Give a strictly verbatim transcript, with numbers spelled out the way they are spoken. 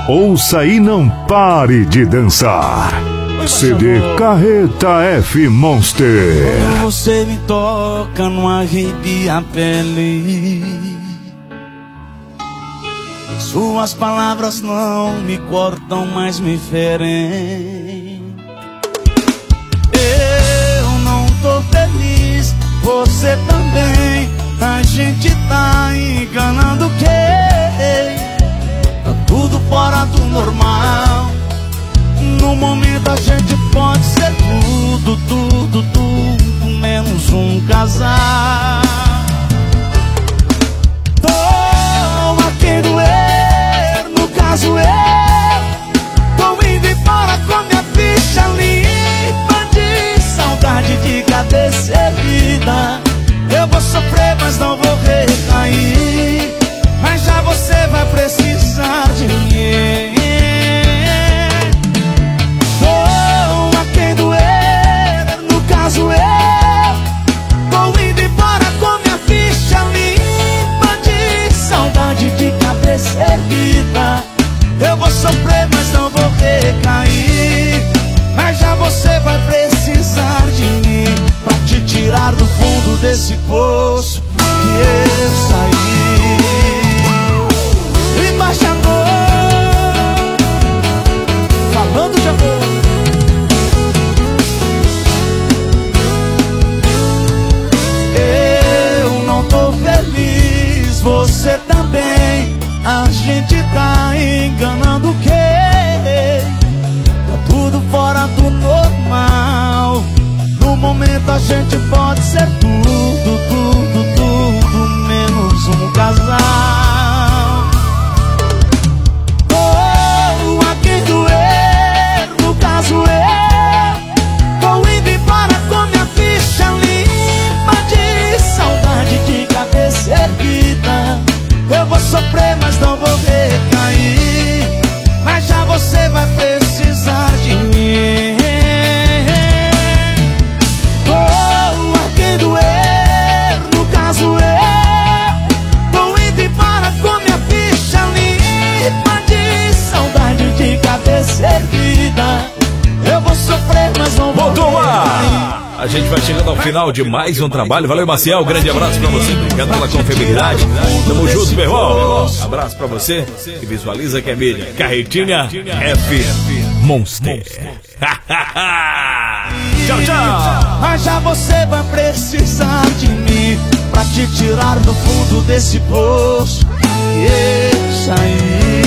Ouça e não pare de dançar. C D Carreta F Monster. Quando você me toca, não arrepia a pele. Suas palavras não me cortam, mas me ferem. Eu não tô feliz, você também. A gente tá enganando quem? Tá tudo fora do normal. No momento a gente pode ser tudo, tudo, tudo, menos um casal. Tô a quem doer, no caso eu tô indo embora com minha ficha limpa de saudade de cabeça erguida. Eu vou sofrer, mas não vou recair. Mas já você vai precisar de mim. Tô a quem doer, no caso eu tô indo embora com minha ficha limpa de saudade de cabeça erguida. Eu vou sofrer, mas não vou recair. Mas já você vai precisar de mim pra te tirar do fundo desse poço que eu saí. Embaixador, falando de amor. Eu não tô feliz, você também. A gente tá enganando quem? Tá tudo fora do normal. No momento a gente pode ser tudo, tudo, tudo, menos um casal. Oh, a quem doer, no caso eu tô indo embora com minha ficha limpa de saudade de cabeça erguida. Eu vou sofrer, mas não vou recair. Mas já você vai precisar de mim. Erguida. Eu vou sofrer, mas não vou. Boa! A gente vai chegando ao final de mais um trabalho. Valeu, Maciel, grande abraço pra você. Obrigado pela confiabilidade. Tamo junto, meu irmão. Abraço pra você que visualiza que é mídia. Carretinha F Monster. Tchau, tchau. Mas já você vai precisar de mim pra te tirar do fundo desse poço que eu saí.